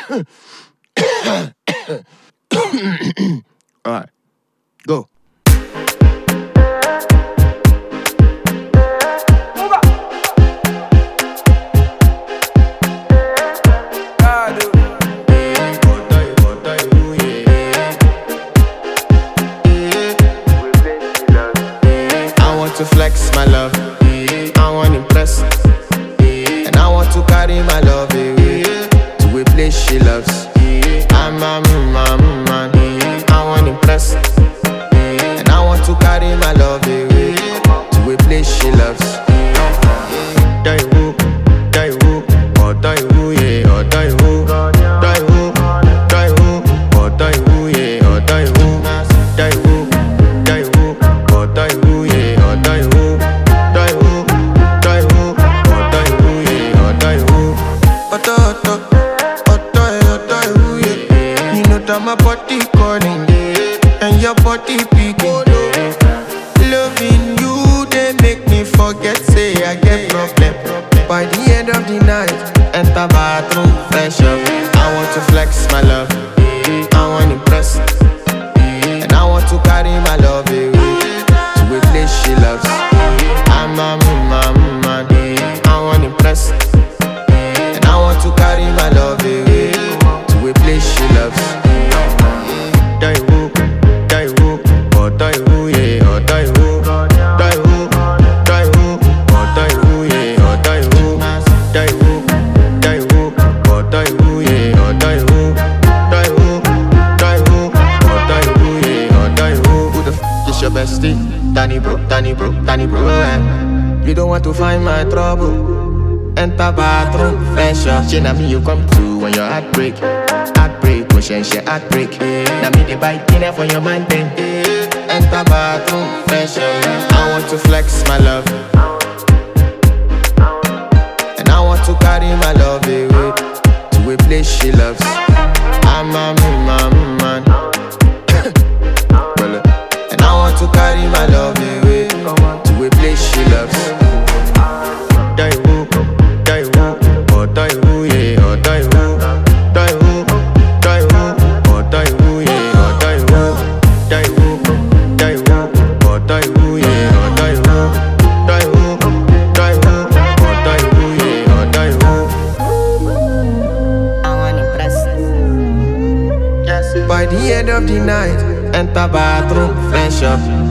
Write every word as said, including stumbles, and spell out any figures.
Alright, go. To flex my love, I want to impress, and I want to carry my love away to a place she loves. I'm a man, man, I want to impress, and I want to carry my love away to a place she loves. Die woo, die woo, oh die woo, yeah, oh die woo, die woo, die woo, oh die woo, yeah, oh die woo, die woo, die woo, oh die woo, yeah. My body calling, and your body picking. Loving you, they make me forget, say I get problem. By the end of the night, enter bathroom, fresh up. I want to flex my love, I want to impress, and I want to carry my love away to a place she loves. I'm a man, man, I want to impress, and I want to carry my love away to a place she loves. Die woo, die woo, oh die woo, yeah, oh die woo, die woo, die woo, oh die woo, yeah, oh die woo, die woo, die woo, oh die woo, yeah, oh die woo, die woo, die woo, oh die woo, yeah, oh die woo. Who the f is your bestie? Danny bro, Danny bro, Danny bro, eh? You don't want to find my trouble. Enter bathroom, fresh up. She na me you come to when your heart break. Heartbreak, motion she heartbreak. Now me the bite dinner for your man then. Enter bathroom, fresh up. I want to flex my love, and I want to carry my love away to a place she loves. I'm a man, man, and I want to carry my love away to a place she loves. Die woo, die woo, oh die woo, yeah, oh die woo, die woo, die woo, oh die woo, yeah, oh die woo, die woo, die woo, oh die woo, yeah, oh die woo, die woo, die woo, oh die woo, yeah, oh die woo. I want to impress. Yes. By the end of the night, enter bathroom, fresh up.